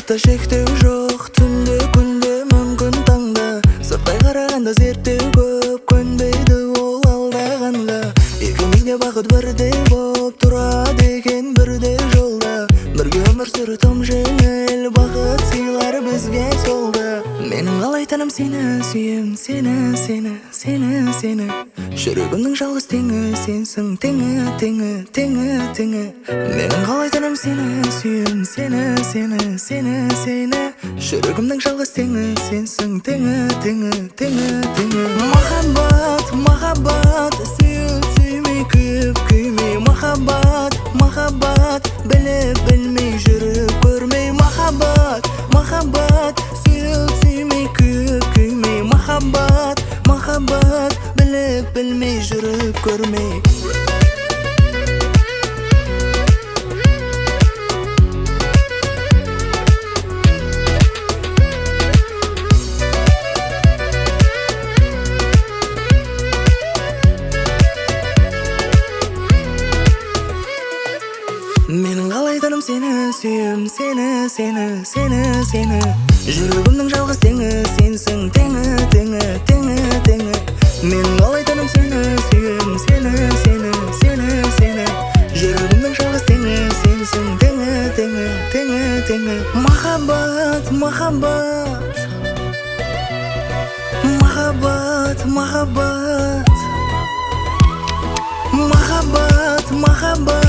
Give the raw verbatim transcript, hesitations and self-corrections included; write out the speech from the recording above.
Болашақта шектеу жоқ, түнде күнде мүмкін таңда. Сырттай қарағанда зерттеу көп, көнбейді ол алдағанға. Екеумізге бақыт бірдей боп тұрады екен бірдей жолда. Бірге өмір сүру тым жеңіл, бақыт сыйлар бізге солда. Менің қалайтыным сені сүйем, сені, сені, сені, сені. Жүрегімнің жалғыз теңі сенсің, теңі, теңі, теңі, теңі. Менің қалайтыным сені сүйем, сені, сені, сені, сені. Жүрегімнің жалғыз теңі сенсің, теңі, теңі, теңі, теңі. Махаббат, махаббат, сүйіп сүймей күйіп күймей. Махаббат, махаббат, біліп білмей жүріп көрмей. Махаббат, махаббат, сүйіп сүймей күйіп күймей. Махаббат, махаббат, біліп білмей жүріп көрмей. Менің қалайтыным сені сүйем, сені, сені, сені, сені. Жүрегімнің жалғыз теңі сенсің, теңі, теңі, теңі, теңі. Менің қалайтыным сені сүйем, сені, сені, сені, сені. Жүрегімнің жалғыз теңі сенсің, теңі, теңі, теңі, теңі. Махаббат, махаббат, махаббат, махаббат, махаббат, махаббат.